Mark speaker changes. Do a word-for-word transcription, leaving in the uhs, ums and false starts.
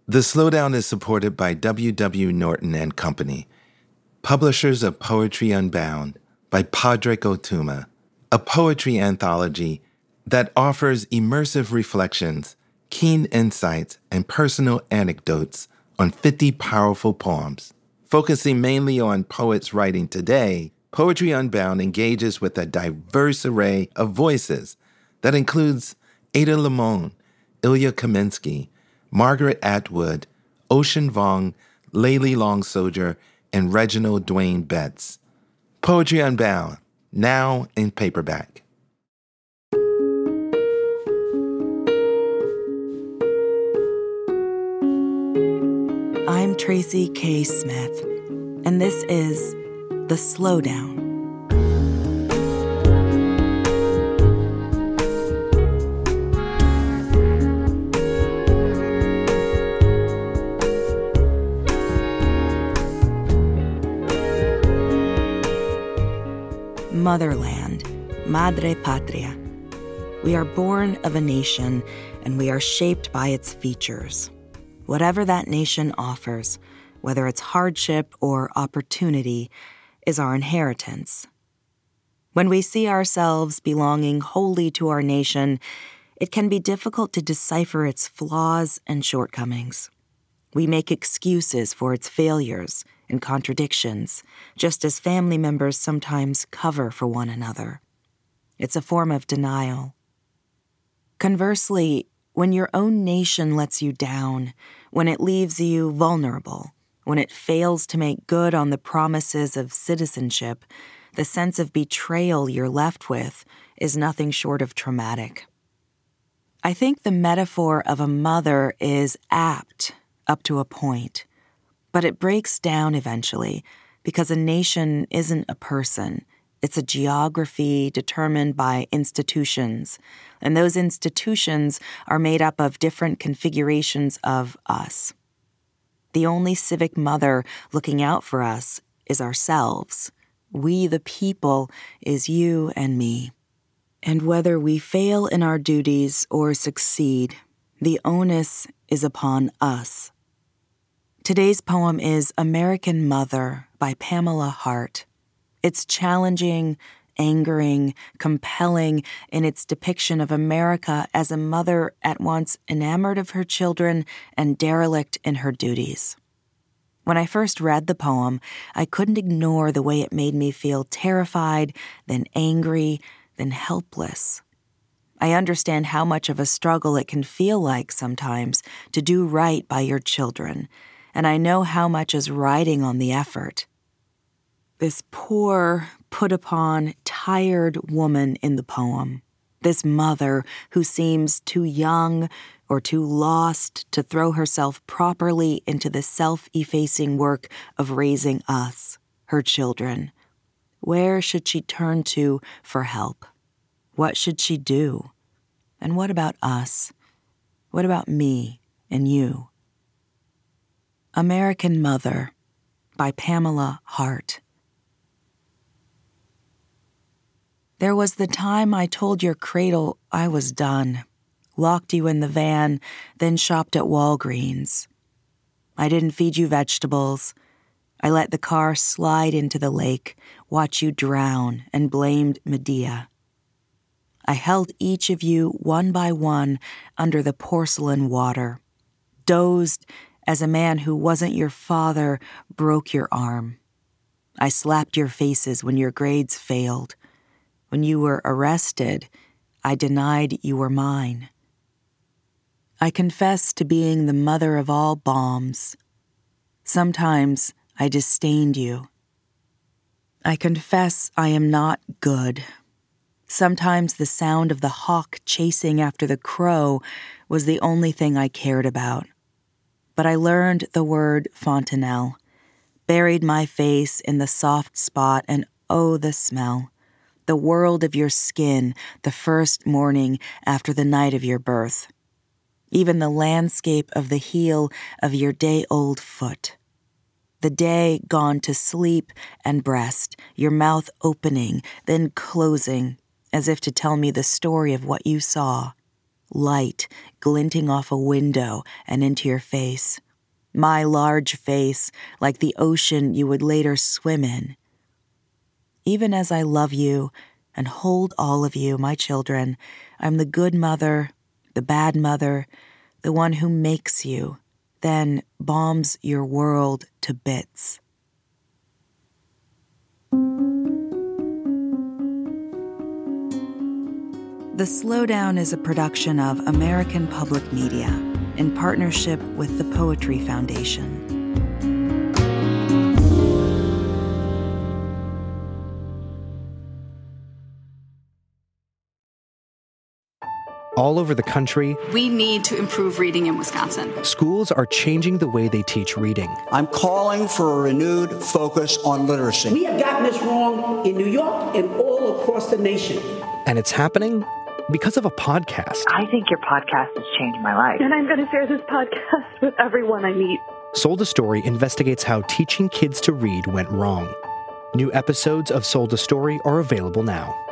Speaker 1: The Slowdown is supported by W W. Norton and Company, publishers of Poetry Unbound by Padraig Ó Tuama, a poetry anthology that offers immersive reflections, keen insights, and personal anecdotes on fifty powerful poems. Focusing mainly on poets writing today, Poetry Unbound engages with a diverse array of voices that includes Ada Limon, Ilya Kaminsky, Margaret Atwood, Ocean Vuong, Layli Long Soldier, and Reginald Dwayne Betts. Poetry Unbound, now in paperback.
Speaker 2: I'm Tracy K. Smith, and this is The Slowdown. Motherland, Madre Patria. We are born of a nation, and we are shaped by its features. Whatever that nation offers, whether it's hardship or opportunity, is our inheritance. When we see ourselves belonging wholly to our nation, it can be difficult to decipher its flaws and shortcomings. We make excuses for its failures and contradictions, just as family members sometimes cover for one another. It's a form of denial. Conversely, when your own nation lets you down, when it leaves you vulnerable, when it fails to make good on the promises of citizenship, the sense of betrayal you're left with is nothing short of traumatic. I think the metaphor of a mother is apt up to a point, but it breaks down eventually because a nation isn't a person. It's a geography determined by institutions, and those institutions are made up of different configurations of us. The only civic mother looking out for us is ourselves. We, the people, is you and me. And whether we fail in our duties or succeed, the onus is upon us. Today's poem is American Mother by Pamela Hart. It's challenging, angering, compelling in its depiction of America as a mother at once enamored of her children and derelict in her duties. When I first read the poem, I couldn't ignore the way it made me feel terrified, then angry, then helpless. I understand how much of a struggle it can feel like sometimes to do right by your children, and I know how much is riding on the effort. This poor, put-upon, tired woman in the poem, this mother who seems too young or too lost to throw herself properly into the self-effacing work of raising us, her children. Where should she turn to for help? What should she do? And what about us? What about me and you? American Mother by Pamela Hart. There was the time I told your cradle I was done, locked you in the van, then shopped at Walgreens. I didn't feed you vegetables. I let the car slide into the lake, watch you drown, and blamed Medea. I held each of you one by one under the porcelain water, dozed as a man who wasn't your father broke your arm. I slapped your faces when your grades failed. When you were arrested, I denied you were mine. I confess to being the mother of all bombs. Sometimes I disdained you. I confess I am not good. Sometimes the sound of the hawk chasing after the crow was the only thing I cared about. But I learned the word fontanelle, buried my face in the soft spot, and oh, the smell. The world of your skin the first morning after the night of your birth. Even the landscape of the heel of your day-old foot. The day gone to sleep and breast, your mouth opening, then closing, as if to tell me the story of what you saw. light glinting off a window and into your face. My large face, like the ocean you would later swim in. Even as I love you and hold all of you, my children, I'm the good mother, the bad mother, the one who makes you, then bombs your world to bits. The Slowdown is a production of American Public Media in partnership with the Poetry Foundation.
Speaker 3: All over the country,
Speaker 4: we need to improve reading in Wisconsin.
Speaker 3: Schools are changing the way they teach reading.
Speaker 5: I'm calling for a renewed focus on literacy.
Speaker 6: We have gotten this wrong in New York and all across the nation.
Speaker 3: And it's happening because of a podcast.
Speaker 7: I think your podcast has changed my life.
Speaker 8: And I'm going to share this podcast with everyone I meet.
Speaker 3: Sold a Story investigates how teaching kids to read went wrong. New episodes of Sold a Story are available now.